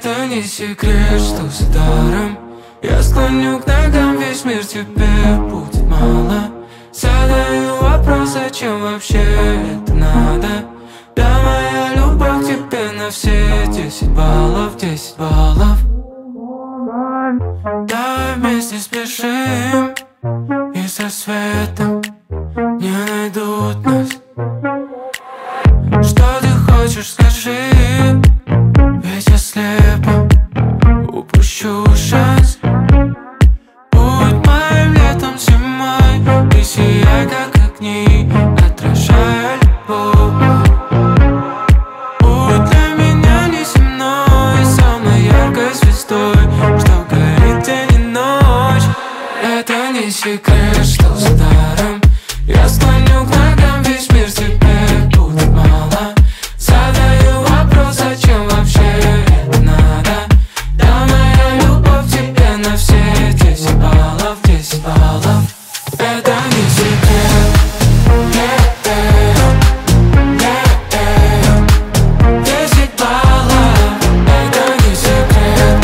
Это не секрет, что за даром я склоню к ногам весь мир, тебе будет мало. Задаю вопрос, зачем вообще это надо? Да, моя любовь к тебе на все 10 баллов, 10 баллов. Давай вместе спешим, и со светом не найдут нас. Что ты хочешь, скажи, ведь я слепо упущу шанс. Будь моим летом, зимой, ты сияй, как огни, отражая любовь. Будь для меня неземной, самой яркой звездой, что горит день и ночь. Это не секрет, что за даром я склоню к ногам весь мир, тебе будет мало. Задаю вопрос, зачем вообще это надо? Да, моя любовь к тебе на все 10 баллов, 10 баллов. Это не секрет. 10 баллов. Это не секрет.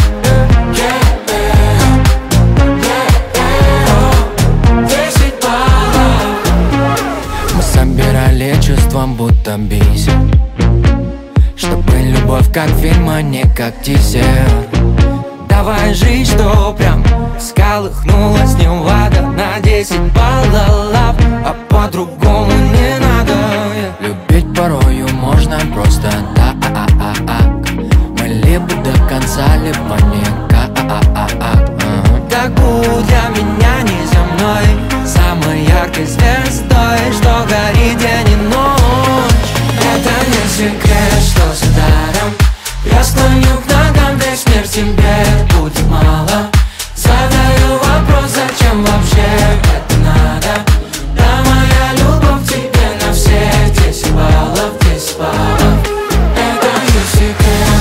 10 баллов. Мы собирали чувством, будто бисер, чтобы любовь как фильм, а не как тизер. Давай жить, что прям всколыхнулась невада на 10 баллов, а по-другому не надо. Любить порою можно просто так. Мы либо до конца, либо никак. Так будь для меня неземной, самой яркой звездой, что горит день и ночь. Это не секрет, что за даром я склоню к ногам весь мир, тебе будет мало. Задаю вопрос, зачем вообще это надо? Да, моя любовь к тебе на все 10 баллов, 10 баллов. Это не секрет.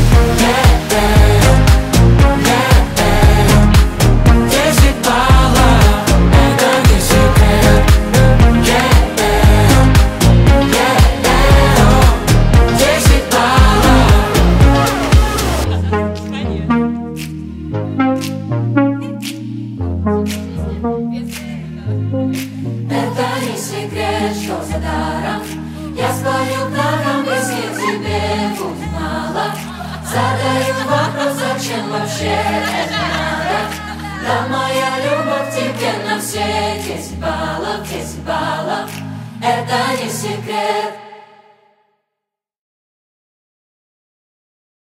10 баллов. Это не секрет. 10 баллов. Это не секрет, что за даром я склоню к ногам весь мир, тебе будет мало. Задаю вопрос, зачем вообще это надо? Да, моя любовь к тебе на все 10 баллов, 10 баллов. Это не секрет.